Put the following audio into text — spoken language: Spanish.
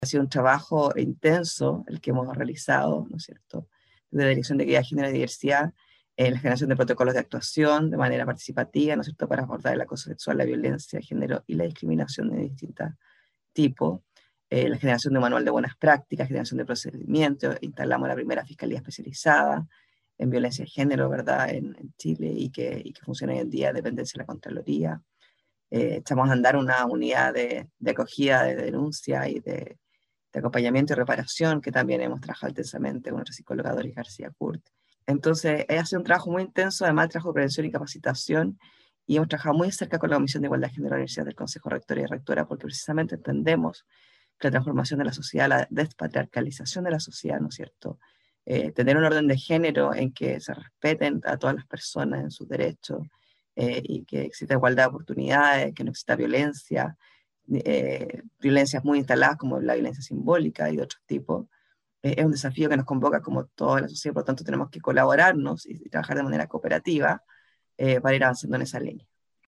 Ha sido un trabajo intenso el que hemos realizado, ¿no es cierto?, de la Dirección de Equidad, Género y Diversidad, en la generación de protocolos de actuación de manera participativa, ¿no es cierto?, para abordar el acoso sexual, la violencia de género y la discriminación de distintos tipos. La generación de un manual de buenas prácticas, generación de procedimientos, instalamos la primera fiscalía especializada en violencia de género, ¿verdad?, en Chile, y que funciona hoy en día, dependencia de la Contraloría. Echamos a andar una unidad de acogida, de denuncia y de acompañamiento y reparación, que también hemos trabajado intensamente con nuestra psicóloga Doris García Kurt. Entonces, ha sido un trabajo muy intenso, además el trabajo de prevención y capacitación, y hemos trabajado muy cerca con la Comisión de Igualdad de Género de la Universidad del Consejo Rector y Rectora, porque precisamente entendemos que la transformación de la sociedad, la despatriarcalización de la sociedad, ¿no es cierto?, tener un orden de género en que se respeten a todas las personas en sus derechos, y que exista igualdad de oportunidades, que no exista violencia, violencias muy instaladas como la violencia simbólica y de otros tipos. Es un desafío que nos convoca como toda la sociedad, por lo tanto tenemos que colaborarnos y trabajar de manera cooperativa para ir avanzando en esa línea.